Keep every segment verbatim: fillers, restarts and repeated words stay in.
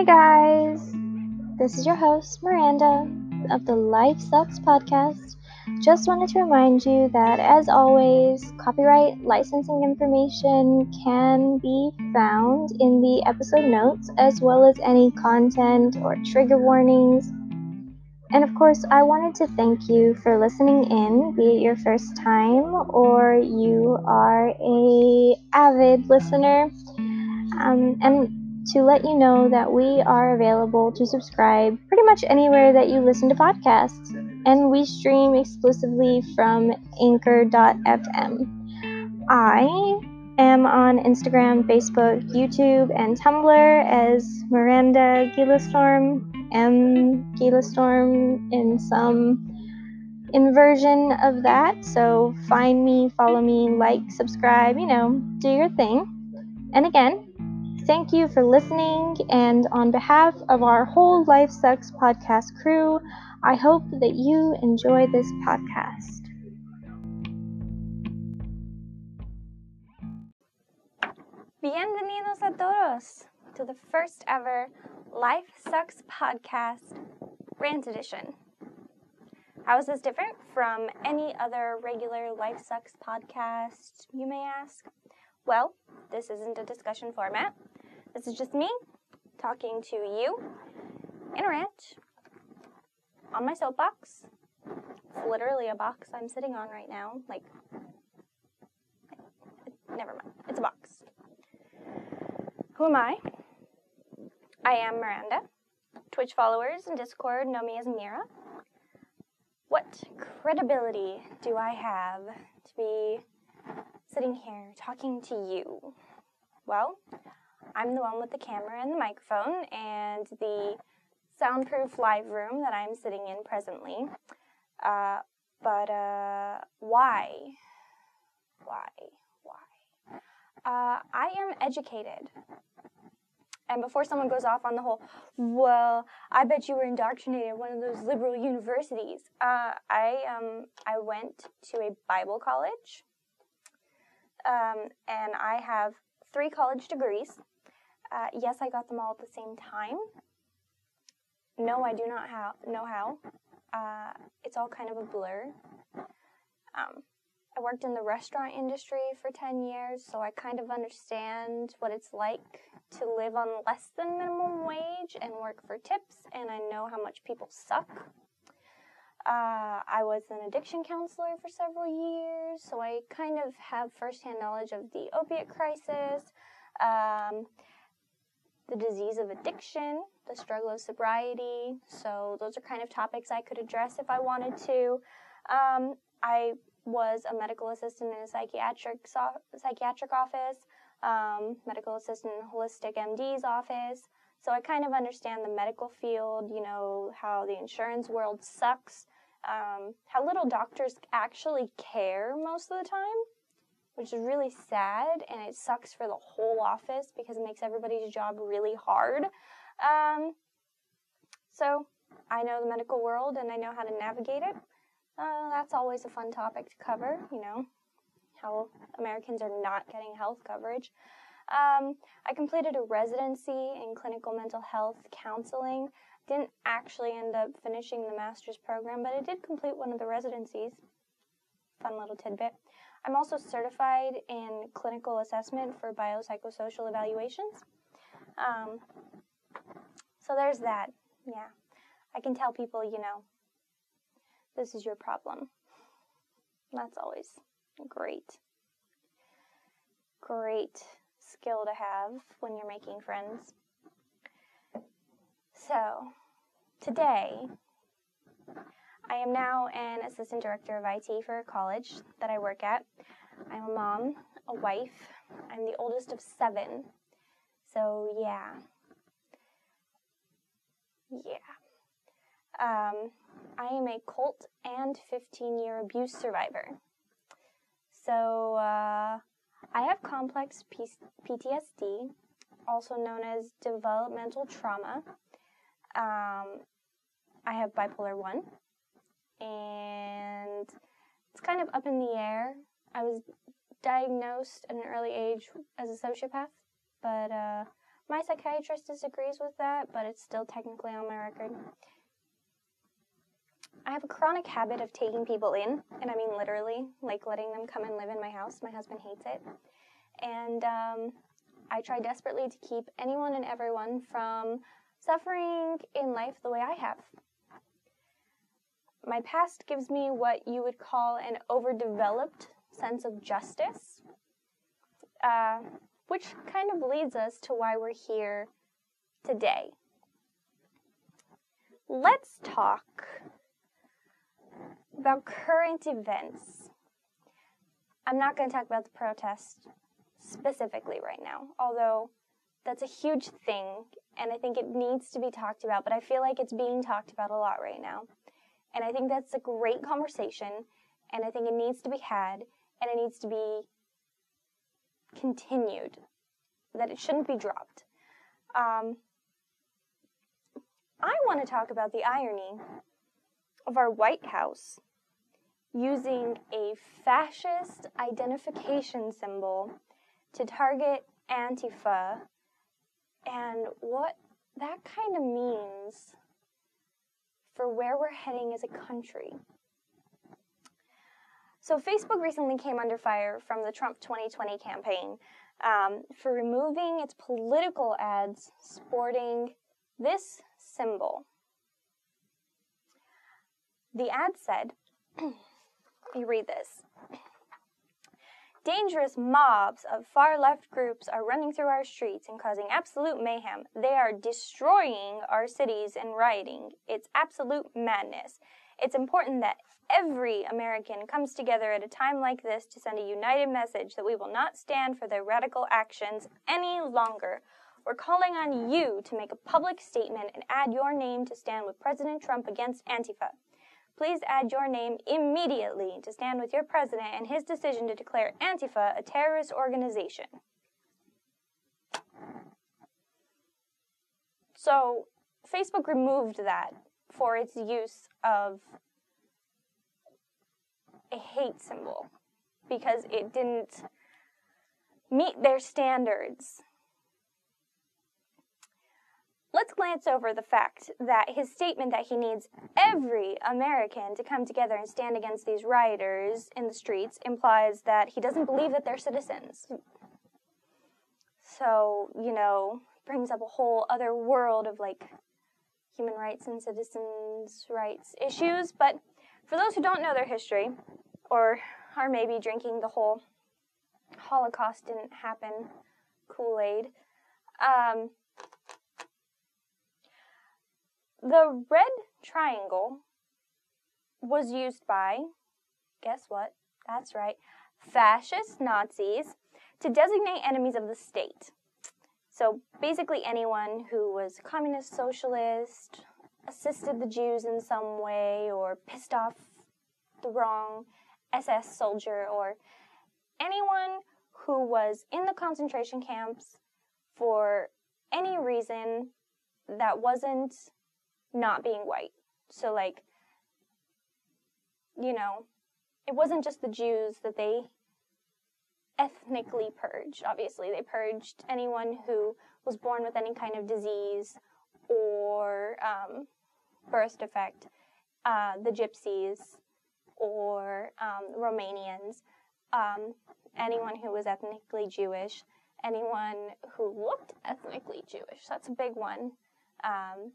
guys, this is your host Miranda of the Life Sucks podcast. Just wanted to remind you that, as always, copyright licensing information can be found in the episode notes, as well as any content or trigger warnings. And of course, I wanted to thank you for listening in, be it your first time or you are a avid listener. Um, and to let you know that we are available to subscribe pretty much anywhere that you listen to podcasts. And we stream exclusively from anchor dot f m. I am on Instagram, Facebook, YouTube, and Tumblr as Miranda Gilastorm, M Gilastorm in some inversion of that. So find me, follow me, like, subscribe, you know, do your thing. And again, thank you for listening, and on behalf of our whole Life Sucks podcast crew, I hope that you enjoy this podcast. Bienvenidos a todos to the first ever Life Sucks podcast, Rant Edition. How is this different from any other regular Life Sucks podcast, you may ask? Well, this isn't a discussion format. This is just me talking to you in a rant on my soapbox. It's literally a box I'm sitting on right now. Like, never mind. It's a box. Who am I? I am Miranda. Twitch followers and Discord know me as Mira. What credibility do I have to be sitting here talking to you? Well, I'm the one with the camera and the microphone and the soundproof live room that I'm sitting in presently. Uh, but, uh, why? Why? Why? Uh, I am educated. And before someone goes off on the whole, well, I bet you were indoctrinated at one of those liberal universities. Uh, I, um, I went to a Bible college. Um, and I have three college degrees. Uh, yes, I got them all at the same time. No, I do not ha- know how. Uh, it's all kind of a blur. Um, I worked in the restaurant industry for ten years, so I kind of understand what it's like to live on less than minimum wage and work for tips, and I know how much people suck. Uh, I was an addiction counselor for several years, so I kind of have firsthand knowledge of the opiate crisis, um, the disease of addiction, the struggle of sobriety. So those are kind of topics I could address if I wanted to. Um, I was a medical assistant in a psychiatric so- psychiatric office, um, medical assistant in a holistic M D's office. So I kind of understand the medical field, you know, how the insurance world sucks, um, how little doctors actually care most of the time, which is really sad, and it sucks for the whole office because it makes everybody's job really hard. Um, so I know the medical world, and I know how to navigate it. Uh, that's always a fun topic to cover, you know, how Americans are not getting health coverage. Um, I completed a residency in clinical mental health counseling. Didn't actually end up finishing the master's program, but I did complete one of the residencies. Fun little tidbit. I'm also certified in clinical assessment for biopsychosocial evaluations. Um, so there's that. Yeah. I can tell people, you know, this is your problem. That's always great. Great skill to have when you're making friends. So, today, I am now an assistant director of I T for a college that I work at. I'm a mom, a wife. I'm the oldest of seven. So, yeah. Yeah. Um, I am a cult and fifteen-year abuse survivor. So, uh, I have complex P T S D, also known as developmental trauma. Um, I have bipolar one, and it's kind of up in the air. I was diagnosed at an early age as a sociopath, but uh, My psychiatrist disagrees with that, but it's still technically on my record. I have a chronic habit of taking people in, and I mean literally, like letting them come and live in my house. My husband hates it. And um, I try desperately to keep anyone and everyone from suffering in life the way I have. My past gives me what you would call an overdeveloped sense of justice, uh, which kind of leads us to why we're here today. Let's talk about current events. I'm not going to talk about the protest specifically right now, although that's a huge thing, and I think it needs to be talked about, but I feel like it's being talked about a lot right now. And I think that's a great conversation, and I think it needs to be had, and it needs to be continued, that it shouldn't be dropped. Um, I want to talk about the irony of our White House using a fascist identification symbol to target Antifa, and what that kind of means for where we're heading as a country. So Facebook recently came under fire from the Trump twenty twenty campaign um, for removing its political ads sporting this symbol. The ad said, you read this, "Dangerous mobs of far-left groups are running through our streets and causing absolute mayhem. They are destroying our cities and rioting. It's absolute madness. It's important that every American comes together at a time like this to send a united message that we will not stand for their radical actions any longer. We're calling on you to make a public statement and add your name to stand with President Trump against Antifa. Please add your name immediately to stand with your president and his decision to declare Antifa a terrorist organization." So, Facebook removed that for its use of a hate symbol because it didn't meet their standards. Let's glance over the fact that his statement that he needs every American to come together and stand against these rioters in the streets implies that he doesn't believe that they're citizens. So, you know, brings up a whole other world of like human rights and citizens' rights issues. But for those who don't know their history, or are maybe drinking the whole Holocaust didn't happen Kool-Aid, um, the red triangle was used by, guess what? That's right, fascist Nazis to designate enemies of the state. So basically anyone who was communist, socialist, assisted the Jews in some way, or pissed off the wrong S S soldier, or anyone who was in the concentration camps for any reason that wasn't not being white. So like, you know, it wasn't just the Jews that they ethnically purged. Obviously, they purged anyone who was born with any kind of disease or um, birth defect, uh, the Gypsies or um, Romanians, um, anyone who was ethnically Jewish, anyone who looked ethnically Jewish. That's a big one. Um,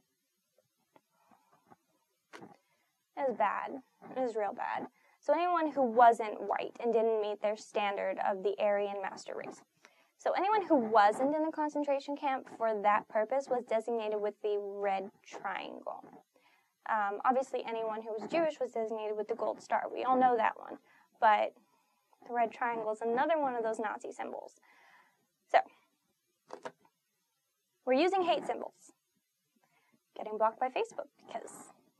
it was bad. It was real bad. So anyone who wasn't white and didn't meet their standard of the Aryan master race. So anyone who wasn't in the concentration camp for that purpose was designated with the red triangle. Um, obviously, anyone who was Jewish was designated with the gold star. We all know that one. But the red triangle is another one of those Nazi symbols. So, we're using hate symbols. Getting blocked by Facebook because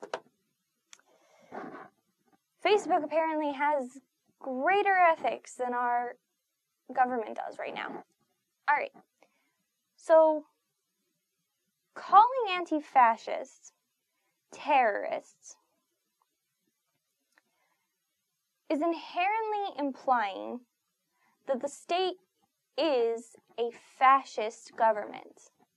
Facebook apparently has greater ethics than our government does right now. All right. So, calling anti-fascists terrorists is inherently implying that the state is a fascist government.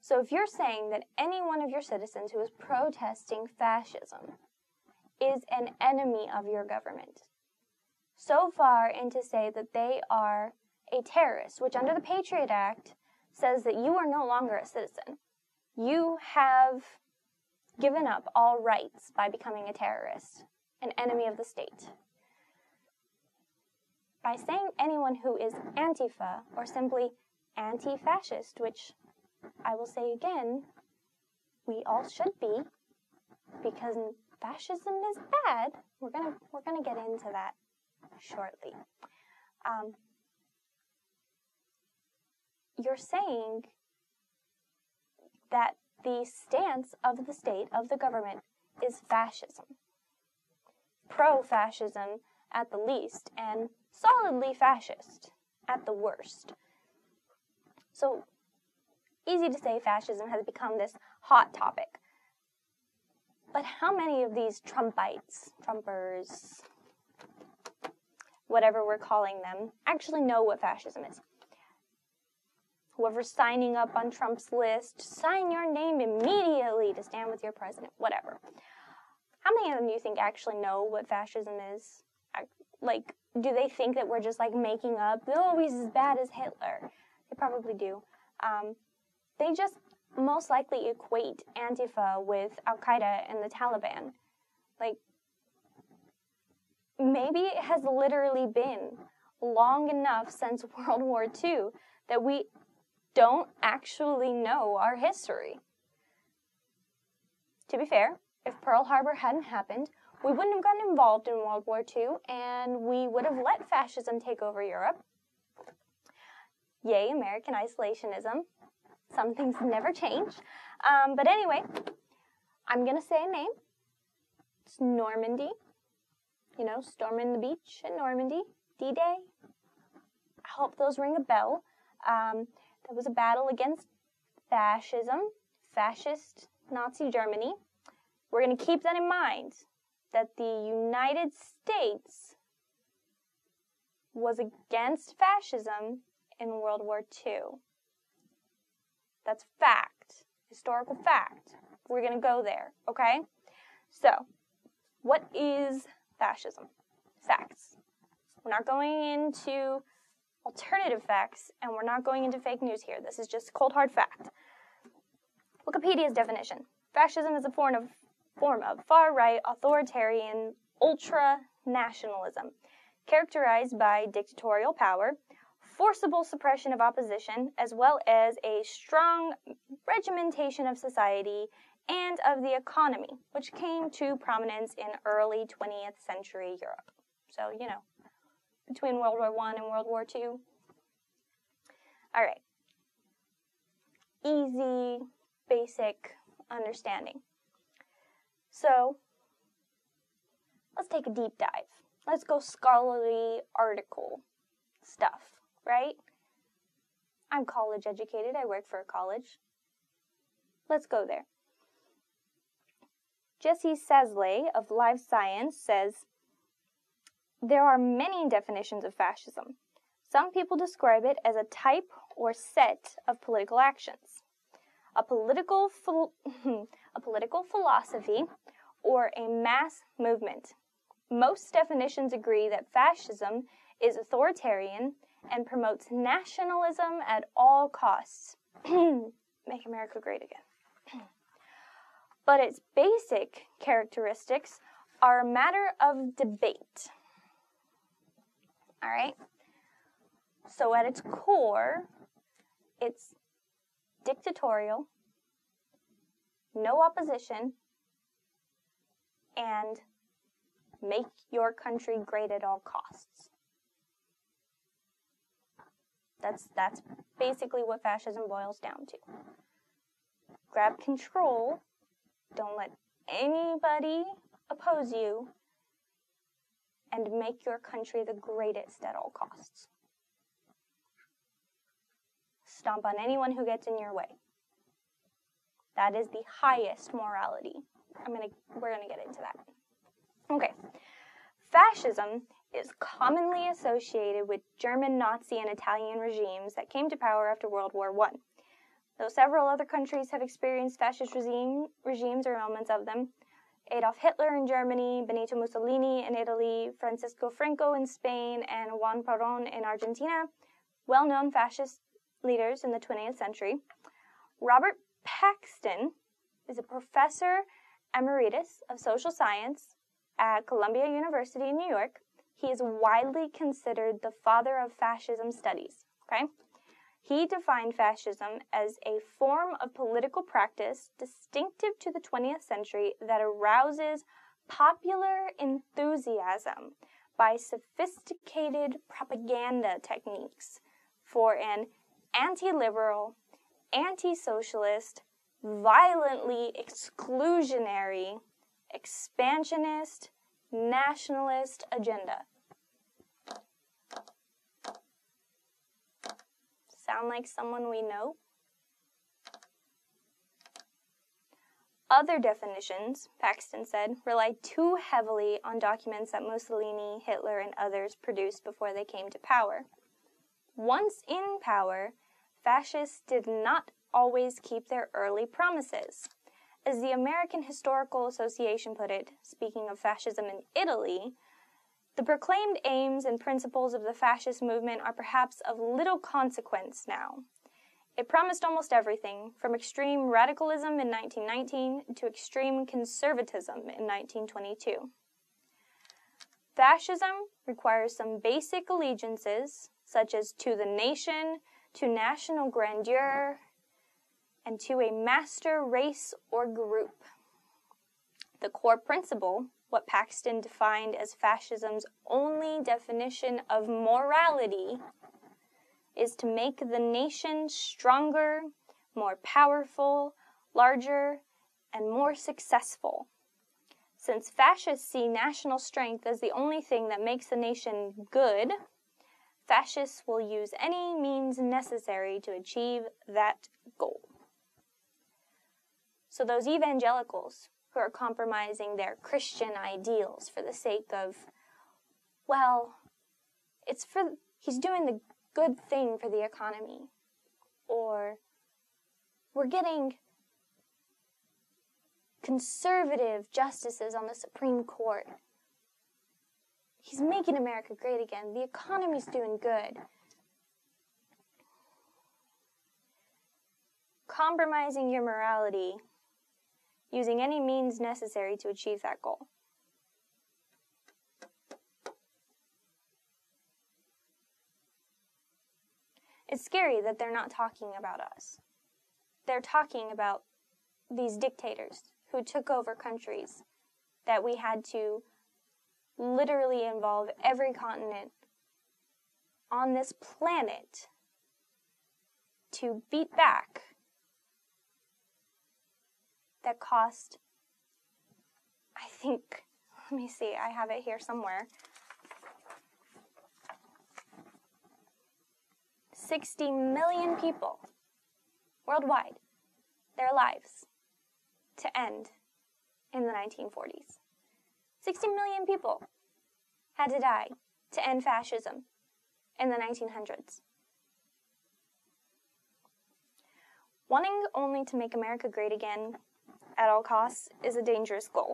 So if you're saying that any one of your citizens who is protesting fascism is an enemy of your government, so far into say that they are a terrorist, which under the Patriot Act says that you are no longer a citizen. You have given up all rights by becoming a terrorist, an enemy of the state. By saying anyone who is Antifa or simply anti-fascist, which I will say again, we all should be, because fascism is bad. We're gonna we're gonna get into that shortly. Um, you're saying that the stance of the state, of the government, is fascism. Pro-fascism at the least, and solidly fascist at the worst. So, easy to say fascism has become this hot topic. But how many of these Trumpites, Trumpers, whatever we're calling them, actually know what fascism is? Whoever's signing up on Trump's list, sign your name immediately to stand with your president, whatever. How many of them do you think actually know what fascism is? Like, do they think that we're just like making up, oh, he's as bad as Hitler? They probably do. Um, they just most likely equate Antifa with Al-Qaeda and the Taliban. Like, maybe it has literally been long enough since World War Two that we don't actually know our history. To be fair, if Pearl Harbor hadn't happened, we wouldn't have gotten involved in World War Two, and we would have let fascism take over Europe. Yay, American isolationism. Some things never change. Um, but anyway, I'm going to say a name. It's Normandy. You know, storming the beach at Normandy. D-Day. I hope those ring a bell. Um, there was a battle against fascism, fascist Nazi Germany. We're going to keep that in mind, that the United States was against fascism in World War Two. That's fact, historical fact. We're going to go there, okay? So, what is fascism? Facts. We're not going into alternative facts, and we're not going into fake news here. This is just cold, hard fact. Wikipedia's definition. Fascism is a form of, form of far-right, authoritarian, ultra-nationalism, characterized by dictatorial power, forcible suppression of opposition, as well as a strong regimentation of society and of the economy, which came to prominence in early twentieth century Europe. So, you know, between World War One and World War Two. All right. Easy, basic understanding. So, let's take a deep dive. Let's go scholarly article stuff, right? I'm college educated. I work for a college. Let's go there. Jesse Sasley of Live Science says, there are many definitions of fascism. Some people describe it as a type or set of political actions, a political, ph- a political philosophy, or a mass movement. Most definitions agree that fascism is authoritarian and promotes nationalism at all costs. Make America great again. But its basic characteristics are a matter of debate. All right? So at its core, it's dictatorial, no opposition, and make your country great at all costs. That's, that's basically what fascism boils down to. Grab control, don't let anybody oppose you, and make your country the greatest at all costs. Stomp on anyone who gets in your way. That is the highest morality. I'm gonna, we're gonna get into that. Okay. Fascism is commonly associated with German Nazi and Italian regimes that came to power after World War One. Though several other countries have experienced fascist regime, regimes or elements of them, Adolf Hitler in Germany, Benito Mussolini in Italy, Francisco Franco in Spain, and Juan Perón in Argentina, well-known fascist leaders in the twentieth century. Robert Paxton is a professor emeritus of social science at Columbia University in New York. He is widely considered the father of fascism studies, okay? He defined fascism as a form of political practice distinctive to the twentieth century that arouses popular enthusiasm by sophisticated propaganda techniques for an anti-liberal, anti-socialist, violently exclusionary, expansionist, nationalist agenda. Sound like someone we know? Other definitions, Paxton said, relied too heavily on documents that Mussolini, Hitler, and others produced before they came to power. Once in power, fascists did not always keep their early promises. As the American Historical Association put it, speaking of fascism in Italy, the proclaimed aims and principles of the fascist movement are perhaps of little consequence now. It promised almost everything, from extreme radicalism in nineteen nineteen to extreme conservatism in nineteen twenty-two. Fascism requires some basic allegiances, such as to the nation, to national grandeur, and to a master race or group. The core principle, what Paxton defined as fascism's only definition of morality, is to make the nation stronger, more powerful, larger, and more successful. Since fascists see national strength as the only thing that makes the nation good, fascists will use any means necessary to achieve that goal. So those evangelicals who are compromising their Christian ideals for the sake of, well, it's for, he's doing the good thing for the economy, or we're getting conservative justices on the Supreme Court. He's making America great again. The economy's doing good. Compromising your morality, using any means necessary to achieve that goal. It's scary that they're not talking about us. They're talking about these dictators who took over countries that we had to literally involve every continent on this planet to beat back, that cost, I think, let me see, I have it here somewhere, sixty million people worldwide their lives to end in the nineteen forties. sixty million people had to die to end fascism in the nineteen hundreds. Wanting only to make America great again at all costs is a dangerous goal.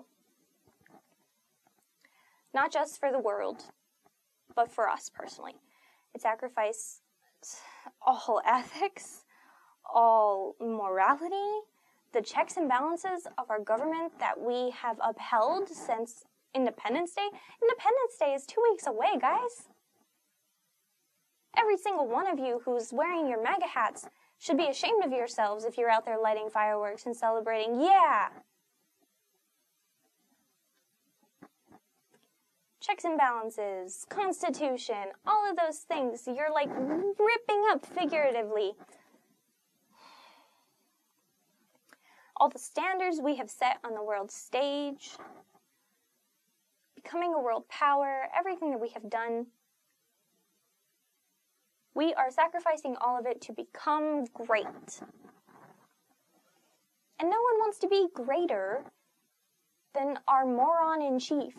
Not just for the world, but for us personally. It sacrifices all ethics, all morality, the checks and balances of our government that we have upheld since Independence Day. Independence Day is two weeks away, guys. Every single one of you who's wearing your MAGA hats should be ashamed of yourselves if you're out there lighting fireworks and celebrating. Yeah! Checks and balances, Constitution, all of those things you're like ripping up figuratively. All the standards we have set on the world stage, becoming a world power, everything that we have done, we are sacrificing all of it to become great. And no one wants to be greater than our moron-in-chief.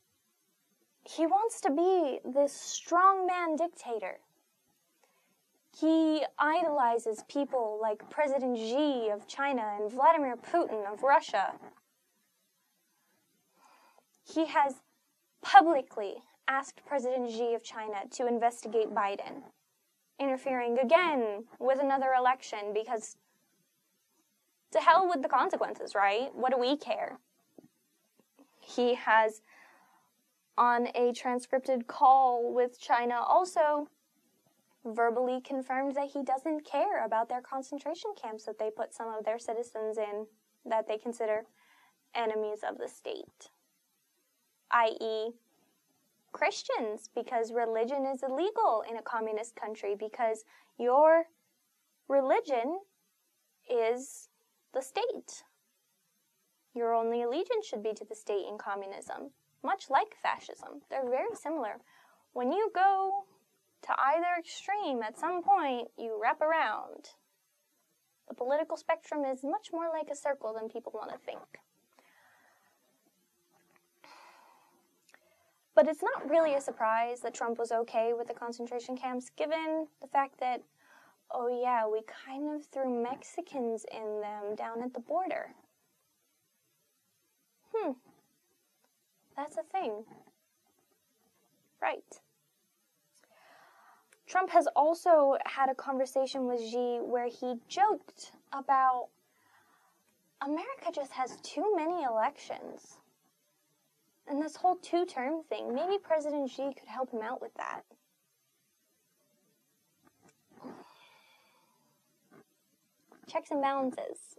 He wants to be this strongman dictator. He idolizes people like President Xi of China and Vladimir Putin of Russia. He has publicly asked President Xi of China to investigate Biden, interfering again with another election because to hell with the consequences, right? What do we care? He has, on a transcripted call with China, also verbally confirmed that he doesn't care about their concentration camps that they put some of their citizens in that they consider enemies of the state, that is Christians, because religion is illegal in a communist country because your religion is the state. Your only allegiance should be to the state in communism, much like fascism. They're very similar. When you go to either extreme, at some point, you wrap around. The political spectrum is much more like a circle than people want to think. But it's not really a surprise that Trump was okay with the concentration camps, given the fact that, oh yeah, we kind of threw Mexicans in them down at the border. Hmm. That's a thing. Right. Trump has also had a conversation with Xi where he joked about America just has too many elections. And this whole two-term thing, maybe President Xi could help him out with that. Checks and balances.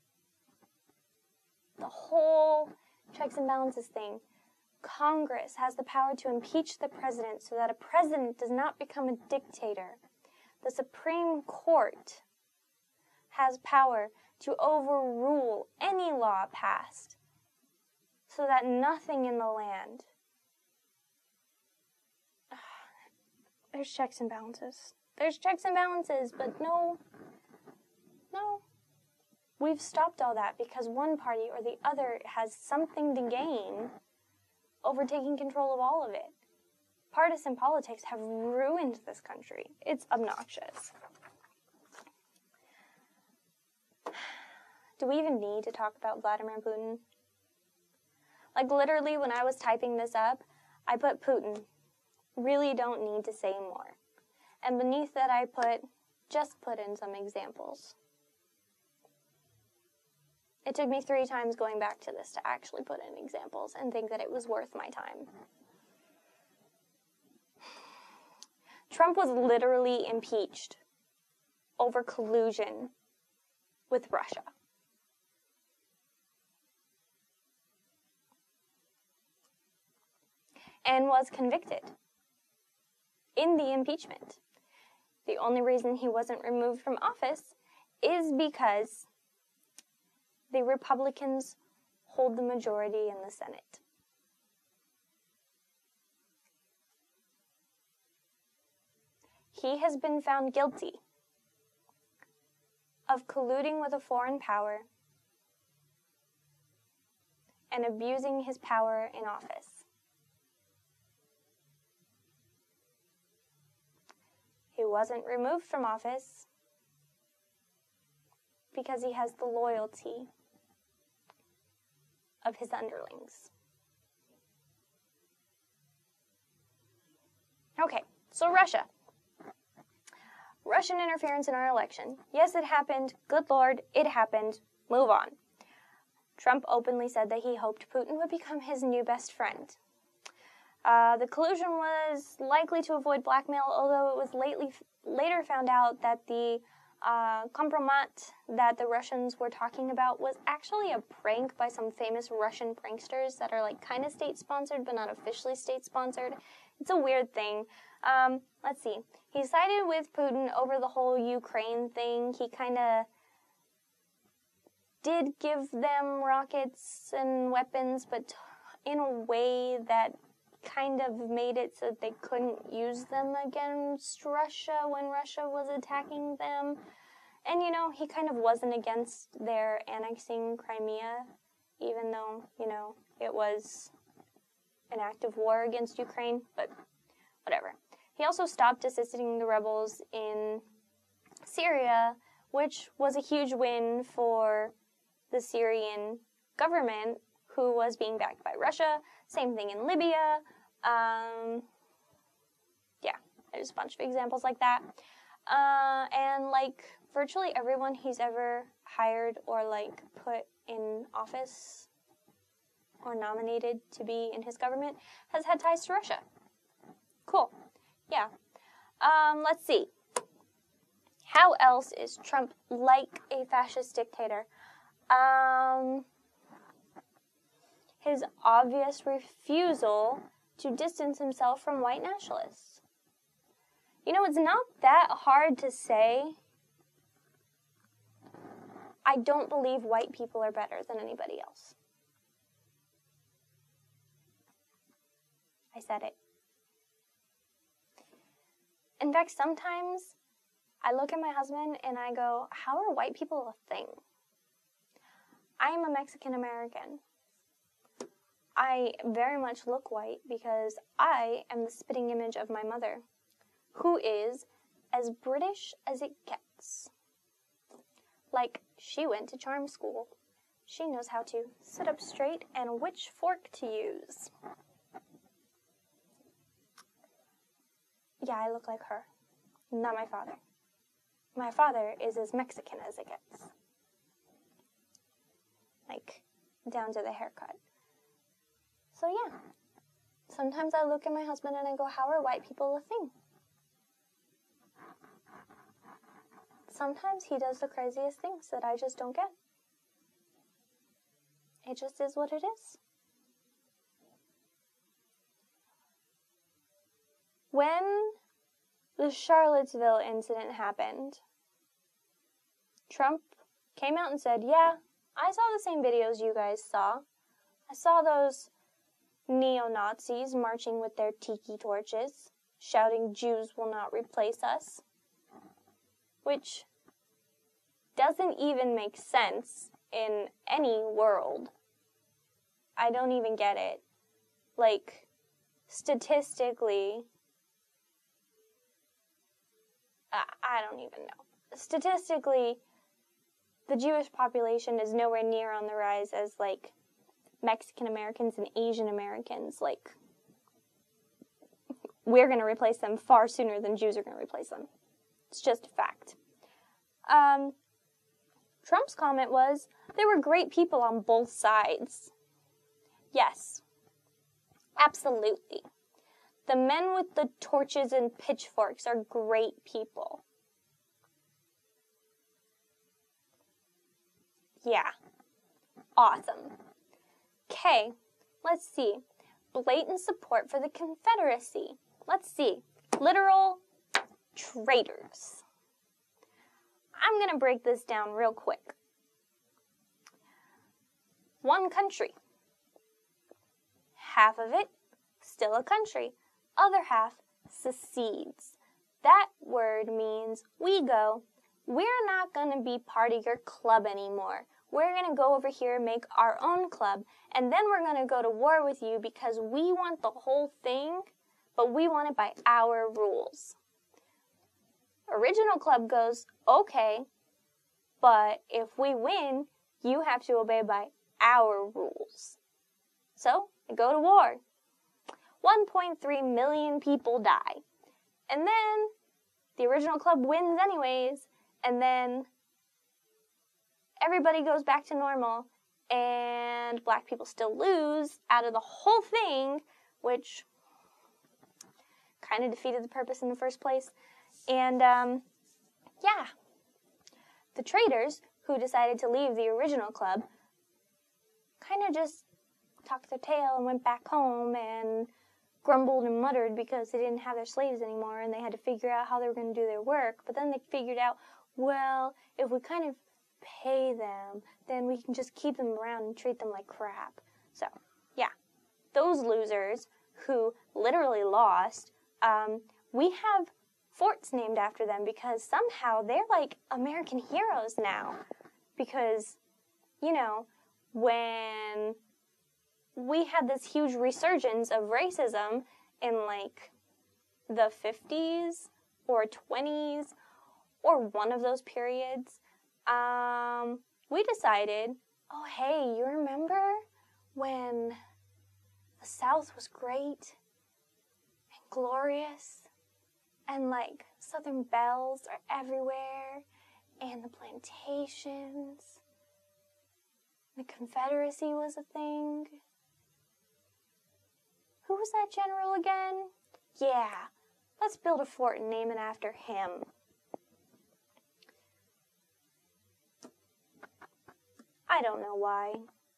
The whole checks and balances thing. Congress has the power to impeach the president so that a president does not become a dictator. The Supreme Court has power to overrule any law passed so that nothing in the land. There's checks and balances. There's checks and balances, but no, no. We've stopped all that because one party or the other has something to gain over taking control of all of it. Partisan politics have ruined this country. It's obnoxious. Do we even need to talk about Vladimir Putin? Like, literally, when I was typing this up, I put Putin. Really don't need to say more. And beneath that, I put, just put in some examples. It took me three times going back to this to actually put in examples and think that it was worth my time. Trump was literally impeached over collusion with Russia. And was convicted in the impeachment. The only reason he wasn't removed from office is because the Republicans hold the majority in the Senate. He has been found guilty of colluding with a foreign power and abusing his power in office. He wasn't removed from office because he has the loyalty of his underlings. Okay, so Russia. Russian interference in our election. Yes, it happened. Good Lord, it happened. Move on. Trump openly said that he hoped Putin would become his new best friend. Uh, the collusion was likely to avoid blackmail, although it was lately, later found out that the uh, compromat that the Russians were talking about was actually a prank by some famous Russian pranksters that are like kind of state-sponsored but not officially state-sponsored. It's a weird thing. Um, let's see. He sided with Putin over the whole Ukraine thing. He kind of did give them rockets and weapons, but in a way that kind of made it so that they couldn't use them against Russia when Russia was attacking them. And, you know, he kind of wasn't against their annexing Crimea, even though, you know, it was an act of war against Ukraine, but whatever. He also stopped assisting the rebels in Syria, which was a huge win for the Syrian government, who was being backed by Russia. Same thing in Libya. Um, yeah, there's a bunch of examples like that. Uh, and, like, virtually everyone he's ever hired or, like, put in office or nominated to be in his government has had ties to Russia. Cool. Yeah. Um, let's see. How else is Trump like a fascist dictator? Um, his obvious refusal to distance himself from white nationalists. You know, it's not that hard to say, I don't believe white people are better than anybody else. I said it. In fact, sometimes I look at my husband and I go, how are white people a thing? I am a Mexican American. I very much look white because I am the spitting image of my mother, who is as British as it gets. Like, she went to charm school. She knows how to sit up straight and which fork to use. Yeah, I look like her. Not my father. My father is as Mexican as it gets. Like, down to the haircut. So yeah, sometimes I look at my husband and I go, how are white people a thing? Sometimes he does the craziest things that I just don't get. It just is what it is. When the Charlottesville incident happened, Trump came out and said, yeah, I saw the same videos you guys saw. I saw those neo-Nazis marching with their tiki torches, shouting, Jews will not replace us, which doesn't even make sense in any world. I don't even get it. Like, statistically, I, I don't even know. Statistically, the Jewish population is nowhere near on the rise as, like, Mexican Americans and Asian Americans. Like, we're going to replace them far sooner than Jews are going to replace them. It's just a fact. Um, Trump's comment was, there were great people on both sides. Yes, absolutely. The men with the torches and pitchforks are great people. Yeah, awesome. Okay, let's see. Blatant support for the Confederacy. Let's see. Literal traitors. I'm going to break this down real quick. One country. Half of it, still a country. Other half, secedes. That word means we go, we're not going to be part of your club anymore. We're going to go over here and make our own club, and then we're going to go to war with you because we want the whole thing, but we want it by our rules. Original club goes, okay, but if we win, you have to obey by our rules. So, they go to war. one point three million people die. And then, the original club wins anyways, and then everybody goes back to normal, and black people still lose out of the whole thing, which kind of defeated the purpose in the first place. And, um, yeah, the traitors who decided to leave the original club kind of just tucked their tail and went back home and grumbled and muttered because they didn't have their slaves anymore and they had to figure out how they were going to do their work. But then they figured out, well, if we kind of pay them, then we can just keep them around and treat them like crap. So, yeah, those losers who literally lost, um, we have forts named after them because somehow they're like American heroes now. Because, you know, when we had this huge resurgence of racism in like the fifties or twenties, or one of those periods, um, we decided, oh, hey, you remember when the South was great and glorious and, like, Southern belles are everywhere and the plantations, the Confederacy was a thing. Who was that general again? Yeah, let's build a fort and name it after him. I don't know why.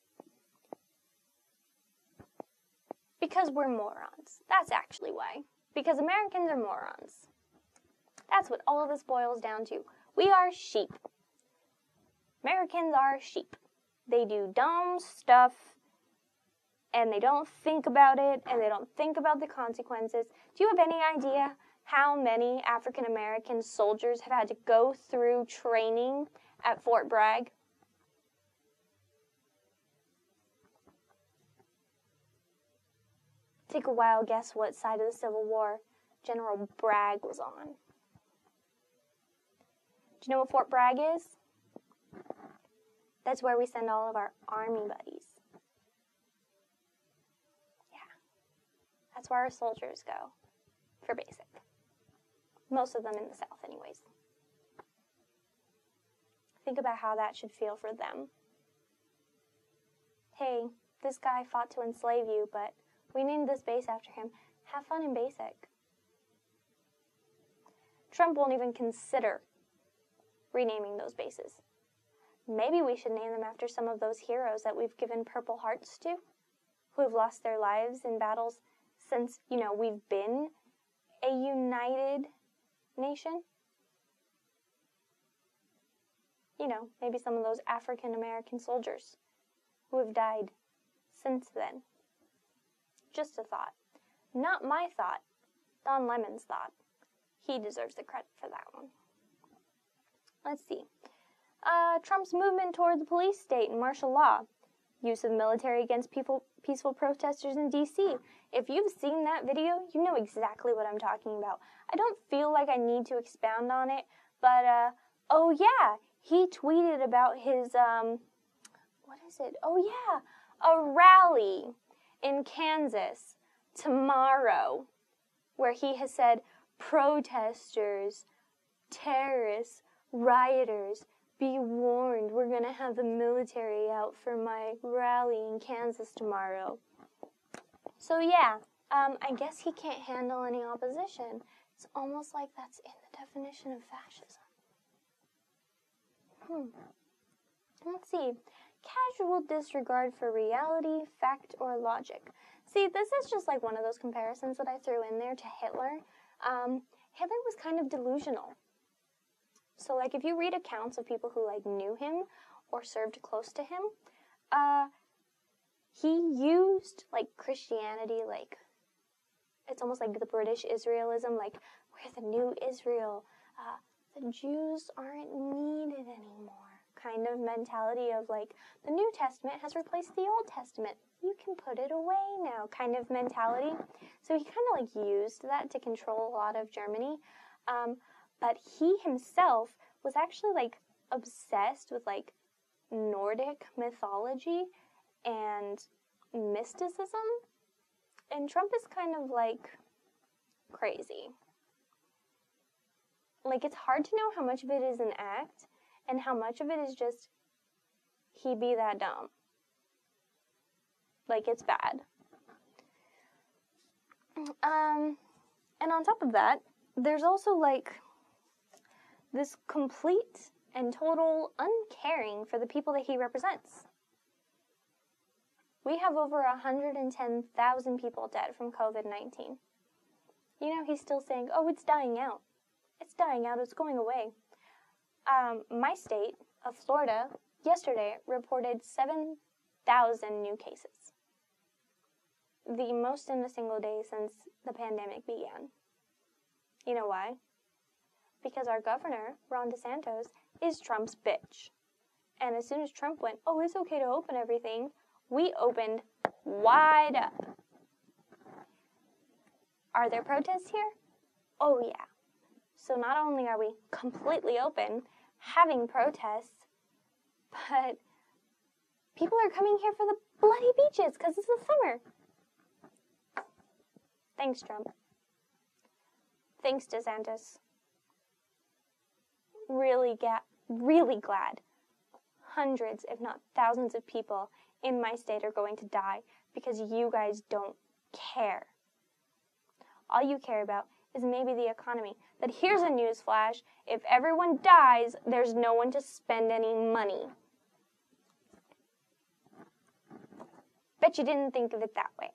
Because we're morons. That's actually why. Because Americans are morons. That's what all of this boils down to. We are sheep. Americans are sheep. They do dumb stuff, and they don't think about it, and they don't think about the consequences. Do you have any idea how many African American soldiers have had to go through training at Fort Bragg? Take a wild guess what side of the Civil War General Bragg was on. Do you know what Fort Bragg is? That's where we send all of our Army buddies. Yeah. That's where our soldiers go for basic. Most of them in the South anyways. Think about how that should feel for them. Hey, this guy fought to enslave you, but we named this base after him. Have fun in basic. Trump won't even consider renaming those bases. Maybe we should name them after some of those heroes that we've given Purple Hearts to, who have lost their lives in battles since, you know, we've been a united nation. You know, maybe some of those African American soldiers who have died since then. Just a thought. Not my thought. Don Lemon's thought. He deserves the credit for that one. Let's see. Uh, Trump's movement toward the police state and martial law. Use of military against people, peaceful protesters in D C. If you've seen that video, you know exactly what I'm talking about. I don't feel like I need to expound on it, but, uh, oh yeah, he tweeted about his, um, what is it? Oh yeah, a rally in Kansas tomorrow, where he has said, protesters, terrorists, rioters, be warned, we're going to have the military out for my rally in Kansas tomorrow. So yeah, um, I guess he can't handle any opposition. It's almost like that's in the definition of fascism. Hmm. Let's see. Casual disregard for reality, fact, or logic. See, this is just like one of those comparisons that I threw in there to Hitler. Um, Hitler was kind of delusional. So, like, if you read accounts of people who, like, knew him or served close to him, uh, he used, like, Christianity, like, it's almost like the British Israelism, like, we're the new Israel. Uh, the Jews aren't needed anymore. Kind of mentality of, like, the New Testament has replaced the Old Testament. You can put it away now, kind of mentality. So he kind of, like, used that to control a lot of Germany. Um, but he himself was actually, like, obsessed with, like, Nordic mythology and mysticism. And Trump is kind of, like, crazy. Like, it's hard to know how much of it is an act and how much of it is just he be that dumb. Like, it's bad. Um, and on top of that, there's also, like, this complete and total uncaring for the people that he represents. We have over one hundred ten thousand people dead from covid nineteen. You know, he's still saying, oh, it's dying out. It's dying out. It's going away. Um, my state of Florida yesterday reported seven thousand new cases. The most in a single day since the pandemic began. You know why? Because our governor, Ron DeSantis, is Trump's bitch. And as soon as Trump went, oh, it's okay to open everything, we opened wide up. Are there protests here? Oh, yeah. So not only are we completely open, having protests, but people are coming here for the bloody beaches because it's the summer. Thanks, Trump. Thanks, DeSantis. Really, ga- really glad hundreds, if not thousands of people in my state are going to die because you guys don't care. All you care about is maybe the economy. But here's a news flash. If everyone dies, there's no one to spend any money. Bet you didn't think of it that way.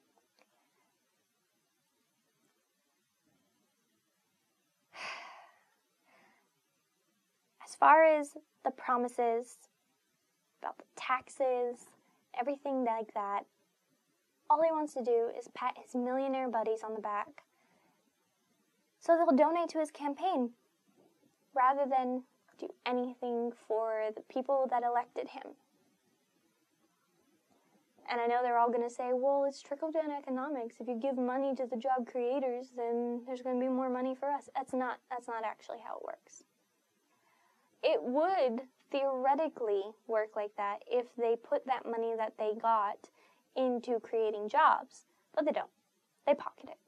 As far as the promises about the taxes, everything like that, all he wants to do is pat his millionaire buddies on the back so they'll donate to his campaign rather than do anything for the people that elected him. And I know they're all going to say, well, it's trickle-down economics. If you give money to the job creators, then there's going to be more money for us. That's not, that's not actually how it works. It would theoretically work like that if they put that money that they got into creating jobs, but they don't. They pocket it.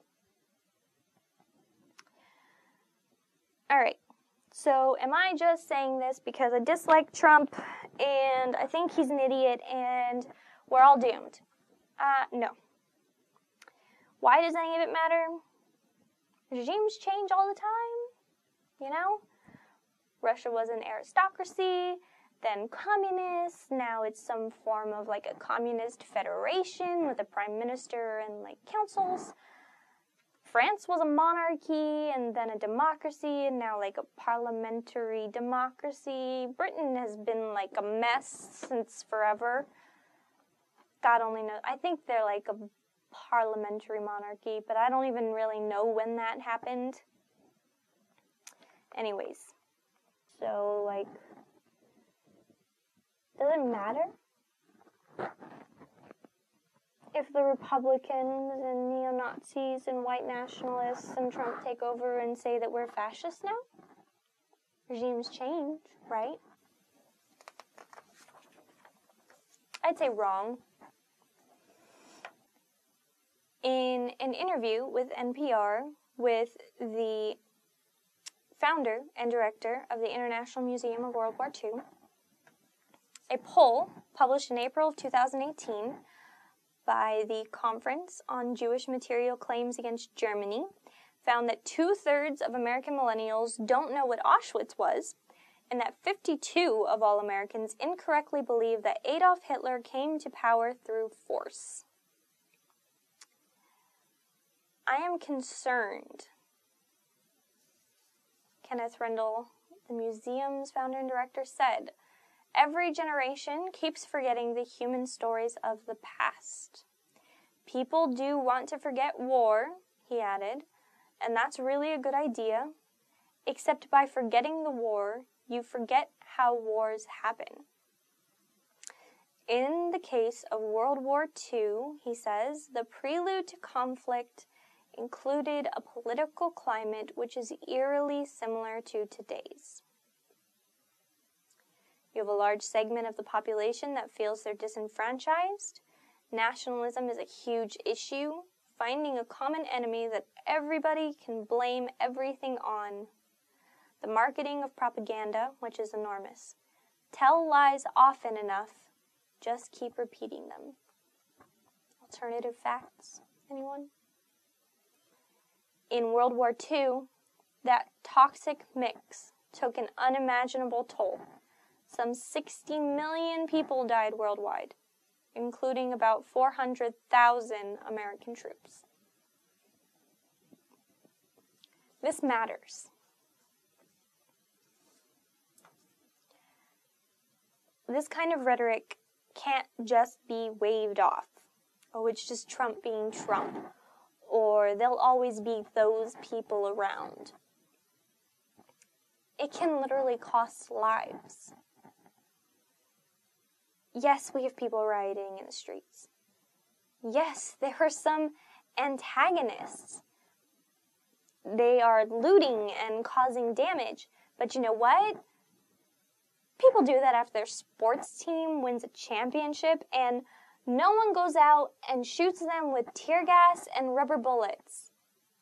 All right, so am I just saying this because I dislike Trump and I think he's an idiot and we're all doomed? Uh, no. Why does any of it matter? Regimes change all the time, you know? Russia was an aristocracy, then communist, now it's some form of like a communist federation with a prime minister and like councils. France was a monarchy and then a democracy and now like a parliamentary democracy. Britain has been like a mess since forever. God only knows. I think they're like a parliamentary monarchy, but I don't even really know when that happened. Anyways, so like, does it matter if the Republicans and neo-Nazis and white nationalists and Trump take over and say that we're fascists now? Regimes change, right? I'd say wrong. In an interview with N P R with the founder and director of the International Museum of World War Two, a poll published in April of two thousand eighteen by the Conference on Jewish Material Claims Against Germany found that two-thirds of American millennials don't know what Auschwitz was, and that fifty-two of all Americans incorrectly believe that Adolf Hitler came to power through force. I am concerned. Kenneth Rendell, the museum's founder and director, said, "Every generation keeps forgetting the human stories of the past. People do want to forget war," he added, "and that's really a good idea, except by forgetting the war, you forget how wars happen." In the case of World War Two, he says, the prelude to conflict included a political climate which is eerily similar to today's. You have a large segment of the population that feels they're disenfranchised. Nationalism is a huge issue, finding a common enemy that everybody can blame everything on. The marketing of propaganda, which is enormous. Tell lies often enough, just keep repeating them. Alternative facts, anyone? In World War Two, that toxic mix took an unimaginable toll. Some sixty million people died worldwide, including about four hundred thousand American troops. This matters. This kind of rhetoric can't just be waved off. Oh, it's just Trump being Trump. Or there'll always be those people around. It can literally cost lives. Yes, we have people rioting in the streets. Yes, there are some antagonists. they are looting and causing damage. But you know what? People do that after their sports team wins a championship, and no one goes out and shoots them with tear gas and rubber bullets.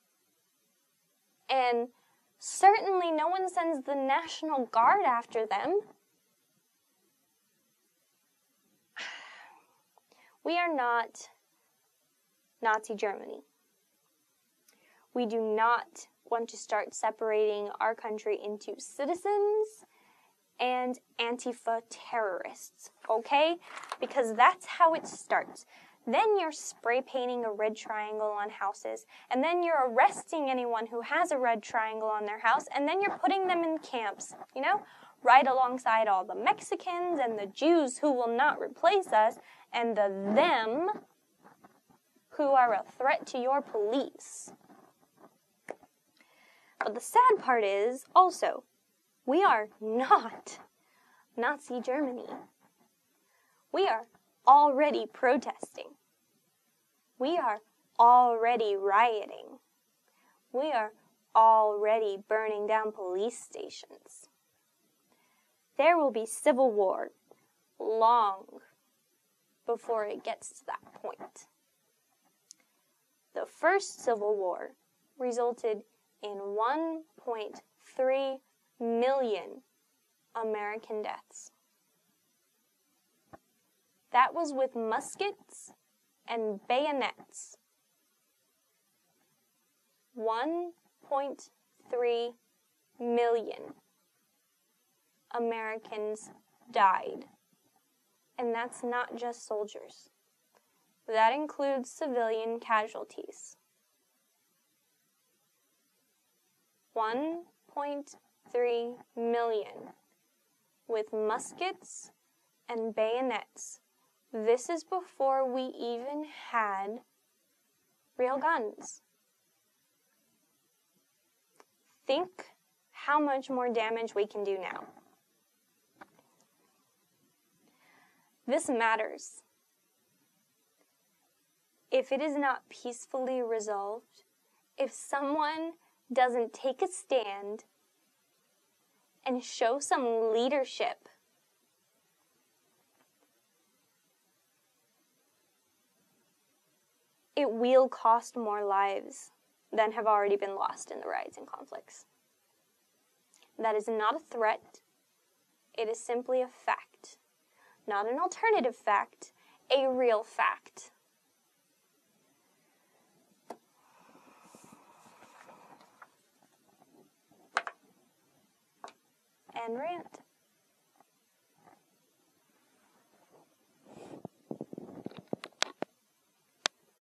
And certainly no one sends the National Guard after them. We are not Nazi Germany. We do not want to start separating our country into citizens and Antifa terrorists, okay? Because that's how it starts. Then you're spray painting a red triangle on houses, and then you're arresting anyone who has a red triangle on their house, and then you're putting them in camps, you know, right alongside all the Mexicans and the Jews who will not replace us, and the them who are a threat to your police. But the sad part is, also, we are not Nazi Germany. We are already protesting. We are already rioting. We are already burning down police stations. There will be civil war long before it gets to that point. The first Civil War resulted in one point three million American deaths. That was with muskets and bayonets. one point three million Americans died. And that's not just soldiers. That includes civilian casualties. one point three million with muskets and bayonets. This is before we even had real guns. Think how much more damage we can do now. This matters. If it is not peacefully resolved, if someone doesn't take a stand and show some leadership, it will cost more lives than have already been lost in the riots and conflicts. That is not a threat. It is simply a fact. Not an alternative fact, a real fact. And rant.